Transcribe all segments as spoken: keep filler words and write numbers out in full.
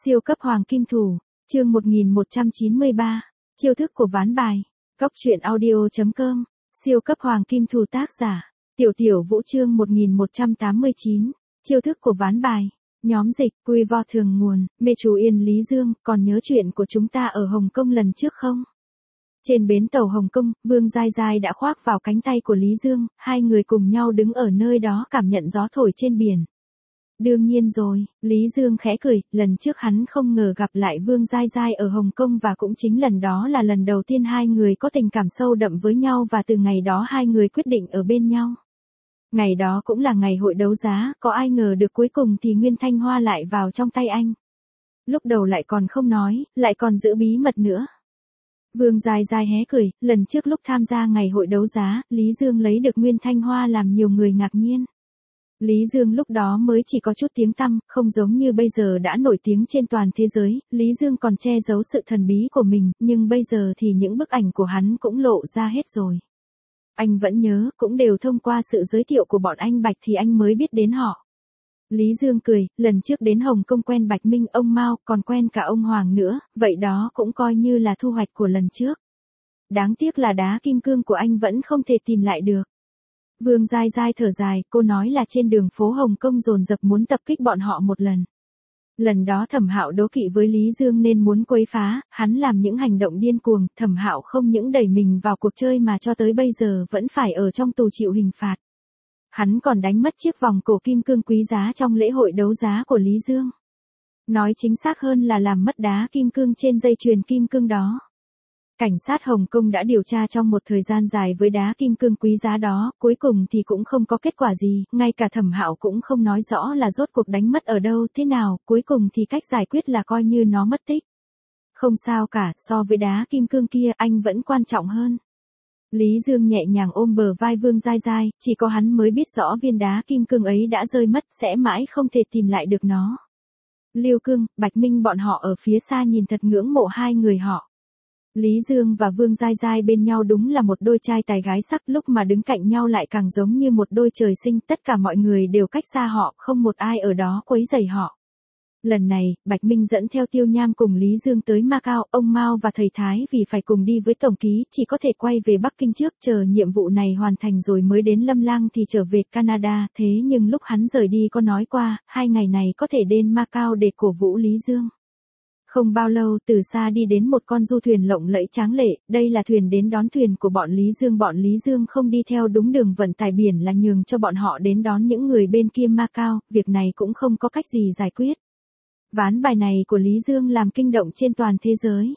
Siêu cấp hoàng kim thủ, chương một nghìn một trăm chín mươi ba, chiêu thức của ván bài. Góc truyện audio.com, siêu cấp hoàng kim thủ tác giả, Tiểu Tiểu Vũ chương một nghìn một trăm tám mươi chín, chiêu thức của ván bài. Nhóm dịch, quy vo thường nguồn, mê chú Yên Lý Dương, còn nhớ chuyện của chúng ta ở Hồng Kông lần trước không? Trên bến tàu Hồng Kông, Vương Giai Giai đã khoác vào cánh tay của Lý Dương, hai người cùng nhau đứng ở nơi đó cảm nhận gió thổi trên biển. Đương nhiên rồi, Lý Dương khẽ cười, lần trước hắn không ngờ gặp lại Vương Giai Giai ở Hồng Kông và cũng chính lần đó là lần đầu tiên hai người có tình cảm sâu đậm với nhau và từ ngày đó hai người quyết định ở bên nhau. Ngày đó cũng là ngày hội đấu giá, có ai ngờ được cuối cùng thì Nguyên Thanh Hoa lại vào trong tay anh. Lúc đầu lại còn không nói, lại còn giữ bí mật nữa. Vương Giai Giai hé cười, lần trước lúc tham gia ngày hội đấu giá, Lý Dương lấy được Nguyên Thanh Hoa làm nhiều người ngạc nhiên. Lý Dương lúc đó mới chỉ có chút tiếng tăm, không giống như bây giờ đã nổi tiếng trên toàn thế giới, Lý Dương còn che giấu sự thần bí của mình, nhưng bây giờ thì những bức ảnh của hắn cũng lộ ra hết rồi. Anh vẫn nhớ, cũng đều thông qua sự giới thiệu của bọn anh Bạch thì anh mới biết đến họ. Lý Dương cười, lần trước đến Hồng Kông quen Bạch Minh, ông Mao, còn quen cả ông Hoàng nữa, vậy đó cũng coi như là thu hoạch của lần trước. Đáng tiếc là đá kim cương của anh vẫn không thể tìm lại được. Vương Giai Giai thở dài, cô nói là trên đường phố Hồng Kông dồn dập muốn tập kích bọn họ một lần. Lần đó Thẩm Hạo đố kỵ với Lý Dương nên muốn quấy phá, hắn làm những hành động điên cuồng, Thẩm Hạo không những đẩy mình vào cuộc chơi mà cho tới bây giờ vẫn phải ở trong tù chịu hình phạt. Hắn còn đánh mất chiếc vòng cổ kim cương quý giá trong lễ hội đấu giá của Lý Dương. Nói chính xác hơn là làm mất đá kim cương trên dây chuyền kim cương đó. Cảnh sát Hồng Kông đã điều tra trong một thời gian dài với đá kim cương quý giá đó, cuối cùng thì cũng không có kết quả gì, ngay cả Thẩm Hạo cũng không nói rõ là rốt cuộc đánh mất ở đâu thế nào, cuối cùng thì cách giải quyết là coi như nó mất tích. Không sao cả, so với đá kim cương kia anh vẫn quan trọng hơn. Lý Dương nhẹ nhàng ôm bờ vai Vương Giai Giai, chỉ có hắn mới biết rõ viên đá kim cương ấy đã rơi mất, sẽ mãi không thể tìm lại được nó. Liêu Cương, Bạch Minh bọn họ ở phía xa nhìn thật ngưỡng mộ hai người họ. Lý Dương và Vương Giai Giai bên nhau đúng là một đôi trai tài gái sắc, lúc mà đứng cạnh nhau lại càng giống như một đôi trời sinh, tất cả mọi người đều cách xa họ, không một ai ở đó quấy rầy họ. Lần này, Bạch Minh dẫn theo Tiêu Nham cùng Lý Dương tới Macau, ông Mao và thầy Thái vì phải cùng đi với tổng ký, chỉ có thể quay về Bắc Kinh trước, chờ nhiệm vụ này hoàn thành rồi mới đến Lâm Lang thì trở về Canada, thế nhưng lúc hắn rời đi có nói qua, hai ngày này có thể đến Macau để cổ vũ Lý Dương. Không bao lâu, từ xa đi đến một con du thuyền lộng lẫy tráng lệ, đây là thuyền đến đón thuyền của bọn Lý Dương. Bọn Lý Dương không đi theo đúng đường vận tải biển là nhường cho bọn họ đến đón những người bên kia Macau, việc này cũng không có cách gì giải quyết. Ván bài này của Lý Dương làm kinh động trên toàn thế giới.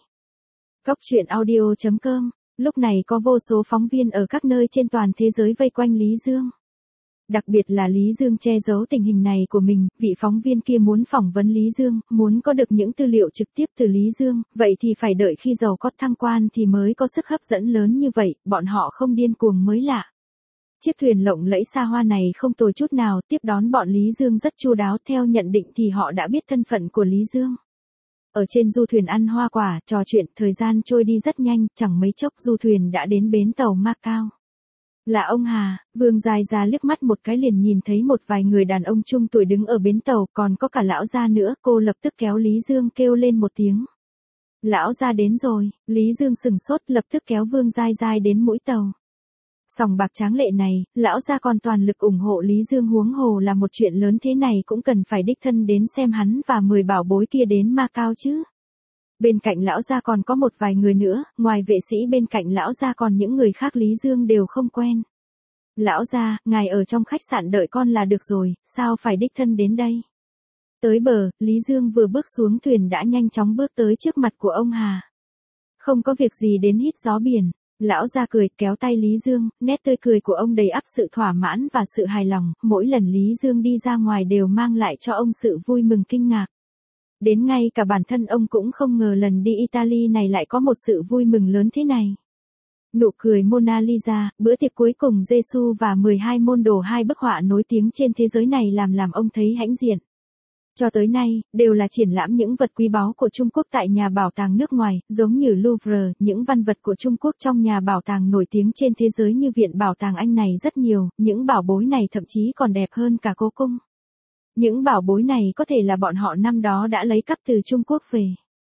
Góc truyện audio.com, lúc này có vô số phóng viên ở các nơi trên toàn thế giới vây quanh Lý Dương. Đặc biệt là Lý Dương che giấu tình hình này của mình, vị phóng viên kia muốn phỏng vấn Lý Dương, muốn có được những tư liệu trực tiếp từ Lý Dương, vậy thì phải đợi khi giàu có thăng quan thì mới có sức hấp dẫn lớn như vậy, bọn họ không điên cuồng mới lạ. Chiếc thuyền lộng lẫy xa hoa này không tồi chút nào, tiếp đón bọn Lý Dương rất chu đáo, theo nhận định thì họ đã biết thân phận của Lý Dương. Ở trên du thuyền ăn hoa quả, trò chuyện, thời gian trôi đi rất nhanh, chẳng mấy chốc du thuyền đã đến bến tàu Macau. Là ông Hà, Vương Giai Giai liếc mắt một cái liền nhìn thấy một vài người đàn ông trung tuổi đứng ở bến tàu, còn có cả lão gia nữa, cô lập tức kéo Lý Dương kêu lên một tiếng. Lão gia đến rồi, Lý Dương sừng sốt lập tức kéo Vương Giai Giai đến mũi tàu. Sòng bạc tráng lệ này, lão gia còn toàn lực ủng hộ Lý Dương, huống hồ là một chuyện lớn thế này cũng cần phải đích thân đến xem hắn và mười bảo bối kia đến Macau chứ. Bên cạnh lão gia còn có một vài người nữa, ngoài vệ sĩ bên cạnh lão gia còn những người khác Lý Dương đều không quen. Lão gia, ngài ở trong khách sạn đợi con là được rồi, sao phải đích thân đến đây? Tới bờ, Lý Dương vừa bước xuống thuyền đã nhanh chóng bước tới trước mặt của ông Hà. Không có việc gì đến hít gió biển. Lão gia cười, kéo tay Lý Dương, nét tươi cười của ông đầy ắp sự thỏa mãn và sự hài lòng, mỗi lần Lý Dương đi ra ngoài đều mang lại cho ông sự vui mừng kinh ngạc. Đến ngay cả bản thân ông cũng không ngờ lần đi Italy này lại có một sự vui mừng lớn thế này. Nụ cười Mona Lisa, bữa tiệc cuối cùng Giê-xu và mười hai môn đồ, hai bức họa nổi tiếng trên thế giới này làm làm ông thấy hãnh diện. Cho tới nay, đều là triển lãm những vật quý báu của Trung Quốc tại nhà bảo tàng nước ngoài, giống như Louvre, những văn vật của Trung Quốc trong nhà bảo tàng nổi tiếng trên thế giới như Viện Bảo tàng Anh này rất nhiều, những bảo bối này thậm chí còn đẹp hơn cả cố cung. Những bảo bối này có thể là bọn họ năm đó đã lấy cắp từ Trung Quốc về.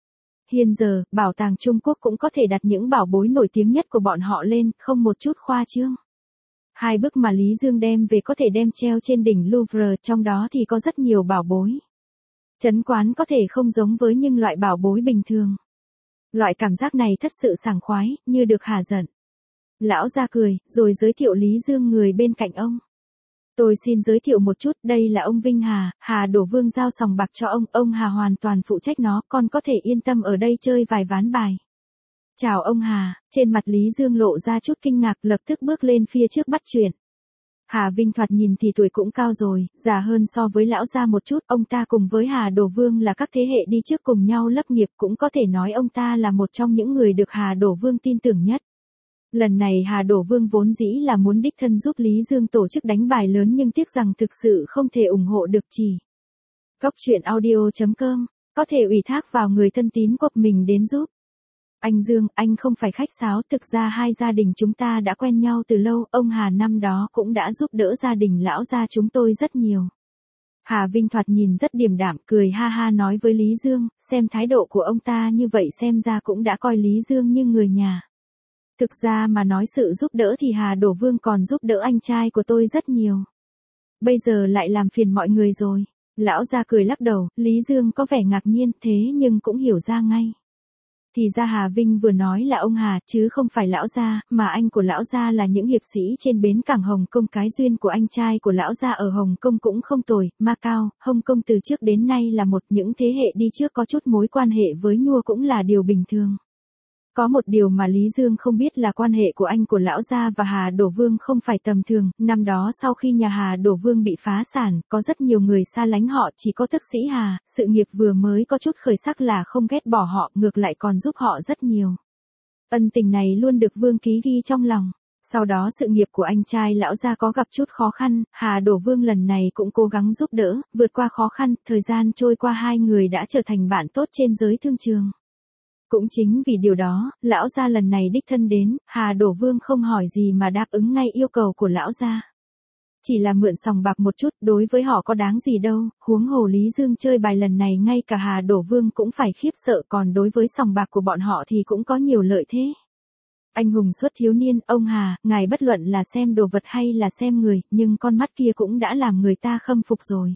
Hiện giờ, bảo tàng Trung Quốc cũng có thể đặt những bảo bối nổi tiếng nhất của bọn họ lên, không một chút khoa trương. Hai bức mà Lý Dương đem về có thể đem treo trên đỉnh Louvre, trong đó thì có rất nhiều bảo bối. Trấn quán có thể không giống với những loại bảo bối bình thường. Loại cảm giác này thật sự sảng khoái, như được hả giận. Lão ra cười, rồi giới thiệu Lý Dương người bên cạnh ông. Tôi xin giới thiệu một chút, đây là ông Vinh Hà, Hà Đổ Vương giao sòng bạc cho ông, ông Hà hoàn toàn phụ trách nó, con có thể yên tâm ở đây chơi vài ván bài. Chào ông Hà, trên mặt Lý Dương lộ ra chút kinh ngạc, lập tức bước lên phía trước bắt chuyện. Hà Vinh thoạt nhìn thì tuổi cũng cao rồi, già hơn so với lão gia một chút, ông ta cùng với Hà Đổ Vương là các thế hệ đi trước cùng nhau lập nghiệp, cũng có thể nói ông ta là một trong những người được Hà Đổ Vương tin tưởng nhất. Lần này Hà Đổ Vương vốn dĩ là muốn đích thân giúp Lý Dương tổ chức đánh bài lớn nhưng tiếc rằng thực sự không thể ủng hộ được chỉ. Cóc truyện audio chấm com, có thể ủy thác vào người thân tín của mình đến giúp. Anh Dương, anh không phải khách sáo, thực ra hai gia đình chúng ta đã quen nhau từ lâu, ông Hà năm đó cũng đã giúp đỡ gia đình lão gia chúng tôi rất nhiều. Hà Vinh thoạt nhìn rất điềm đạm, cười ha ha nói với Lý Dương, xem thái độ của ông ta như vậy xem ra cũng đã coi Lý Dương như người nhà. Thực ra mà nói sự giúp đỡ thì Hà Đổ Vương còn giúp đỡ anh trai của tôi rất nhiều. Bây giờ lại làm phiền mọi người rồi. Lão gia cười lắc đầu, Lý Dương có vẻ ngạc nhiên thế nhưng cũng hiểu ra ngay. Thì ra Hà Vinh vừa nói là ông Hà chứ không phải lão gia, mà anh của lão gia là những hiệp sĩ trên bến cảng Hồng Kông, cái duyên của anh trai của lão gia ở Hồng Kông cũng không tồi, Macau, Hồng Kông từ trước đến nay là một những thế hệ đi trước có chút mối quan hệ với nhua cũng là điều bình thường. Có một điều mà Lý Dương không biết là quan hệ của anh của lão gia và Hà Đổ Vương không phải tầm thường, năm đó sau khi nhà Hà Đổ Vương bị phá sản, có rất nhiều người xa lánh họ, chỉ có tức sĩ Hà, sự nghiệp vừa mới có chút khởi sắc là không ghét bỏ họ, ngược lại còn giúp họ rất nhiều. Ân tình này luôn được Vương ký ghi trong lòng. Sau đó sự nghiệp của anh trai lão gia có gặp chút khó khăn, Hà Đổ Vương lần này cũng cố gắng giúp đỡ, vượt qua khó khăn, thời gian trôi qua hai người đã trở thành bạn tốt trên giới thương trường. Cũng chính vì điều đó, lão gia lần này đích thân đến, Hà Đổ Vương không hỏi gì mà đáp ứng ngay yêu cầu của lão gia. Chỉ là mượn sòng bạc một chút, đối với họ có đáng gì đâu, huống hồ Lý Dương chơi bài lần này ngay cả Hà Đổ Vương cũng phải khiếp sợ, còn đối với sòng bạc của bọn họ thì cũng có nhiều lợi thế. Anh hùng xuất thiếu niên, ông Hà, ngài bất luận là xem đồ vật hay là xem người, nhưng con mắt kia cũng đã làm người ta khâm phục rồi.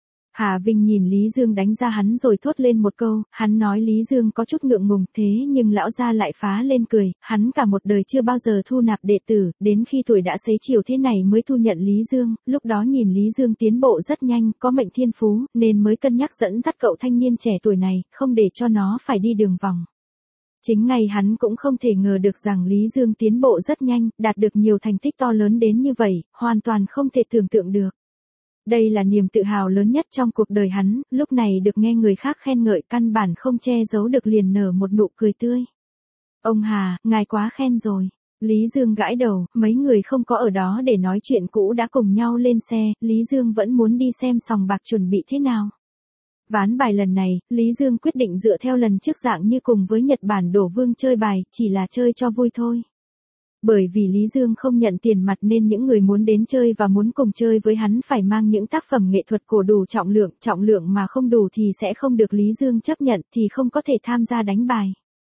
Hà Vinh nhìn Lý Dương đánh ra hắn rồi thốt lên một câu, hắn nói Lý Dương có chút ngượng ngùng thế nhưng lão gia lại phá lên cười, hắn cả một đời chưa bao giờ thu nạp đệ tử, đến khi tuổi đã xế chiều thế này mới thu nhận Lý Dương, lúc đó nhìn Lý Dương tiến bộ rất nhanh, có mệnh thiên phú, nên mới cân nhắc dẫn dắt cậu thanh niên trẻ tuổi này, không để cho nó phải đi đường vòng. Chính ngay hắn cũng không thể ngờ được rằng Lý Dương tiến bộ rất nhanh, đạt được nhiều thành tích to lớn đến như vậy, hoàn toàn không thể tưởng tượng được. Đây là niềm tự hào lớn nhất trong cuộc đời hắn, lúc này được nghe người khác khen ngợi căn bản không che giấu được liền nở một nụ cười tươi. Ông Hà, ngài quá khen rồi. Lý Dương gãi đầu, mấy người không có ở đó để nói chuyện cũ đã cùng nhau lên xe, Lý Dương vẫn muốn đi xem sòng bạc chuẩn bị thế nào. Ván bài lần này, Lý Dương quyết định dựa theo lần trước dạng như cùng với Nhật Bản Đổ Vương chơi bài, chỉ là chơi cho vui thôi. Bởi vì Lý Dương không nhận tiền mặt nên những người muốn đến chơi và muốn cùng chơi với hắn phải mang những tác phẩm nghệ thuật cổ đủ trọng lượng, trọng lượng mà không đủ thì sẽ không được Lý Dương chấp nhận thì không có thể tham gia đánh bài.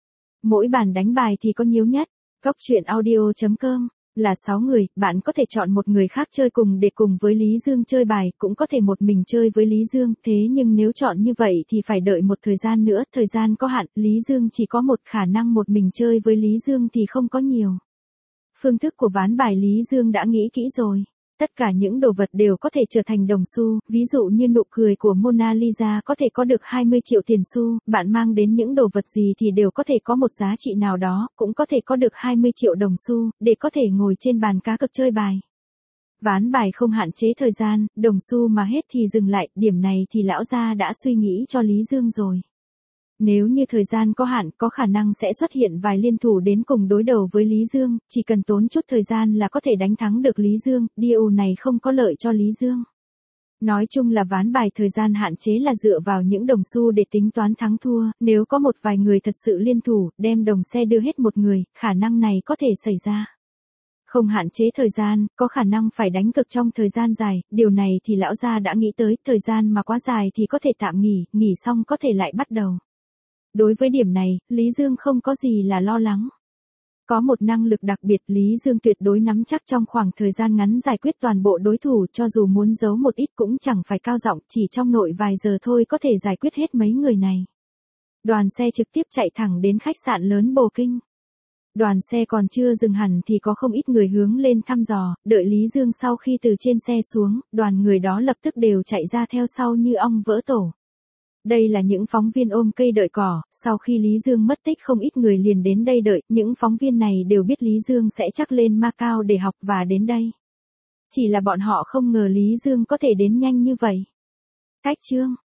Mỗi bàn đánh bài thì có nhiều nhất, cóc truyện audio chấm com, là sáu người, bạn có thể chọn một người khác chơi cùng để cùng với Lý Dương chơi bài, cũng có thể một mình chơi với Lý Dương, thế nhưng nếu chọn như vậy thì phải đợi một thời gian nữa, thời gian có hạn, Lý Dương chỉ có một khả năng một mình chơi với Lý Dương thì không có nhiều. Phương thức của ván bài Lý Dương đã nghĩ kỹ rồi. Tất cả những đồ vật đều có thể trở thành đồng xu, ví dụ như nụ cười của Mona Lisa có thể có được hai mươi triệu tiền xu, bạn mang đến những đồ vật gì thì đều có thể có một giá trị nào đó, cũng có thể có được hai mươi triệu đồng xu, để có thể ngồi trên bàn cá cược chơi bài. Ván bài không hạn chế thời gian, đồng xu mà hết thì dừng lại, điểm này thì lão gia đã suy nghĩ cho Lý Dương rồi. Nếu như thời gian có hạn, có khả năng sẽ xuất hiện vài liên thủ đến cùng đối đầu với Lý Dương, chỉ cần tốn chút thời gian là có thể đánh thắng được Lý Dương, điều này không có lợi cho Lý Dương. Nói chung là ván bài thời gian hạn chế là dựa vào những đồng xu để tính toán thắng thua, nếu có một vài người thật sự liên thủ, đem đồng xe đưa hết một người, khả năng này có thể xảy ra. Không hạn chế thời gian, có khả năng phải đánh cực trong thời gian dài, điều này thì lão gia đã nghĩ tới, thời gian mà quá dài thì có thể tạm nghỉ, nghỉ xong có thể lại bắt đầu. Đối với điểm này, Lý Dương không có gì là lo lắng. Có một năng lực đặc biệt, Lý Dương tuyệt đối nắm chắc trong khoảng thời gian ngắn giải quyết toàn bộ đối thủ, cho dù muốn giấu một ít cũng chẳng phải cao giọng, chỉ trong nội vài giờ thôi có thể giải quyết hết mấy người này. Đoàn xe trực tiếp chạy thẳng đến khách sạn lớn Bồ Kinh. Đoàn xe còn chưa dừng hẳn thì có không ít người hướng lên thăm dò, đợi Lý Dương sau khi từ trên xe xuống, đoàn người đó lập tức đều chạy ra theo sau như ong vỡ tổ. Đây là những phóng viên ôm cây đợi cỏ, sau khi Lý Dương mất tích không ít người liền đến đây đợi, những phóng viên này đều biết Lý Dương sẽ chắc lên Macau để học và đến đây. Chỉ là bọn họ không ngờ Lý Dương có thể đến nhanh như vậy. Cách chương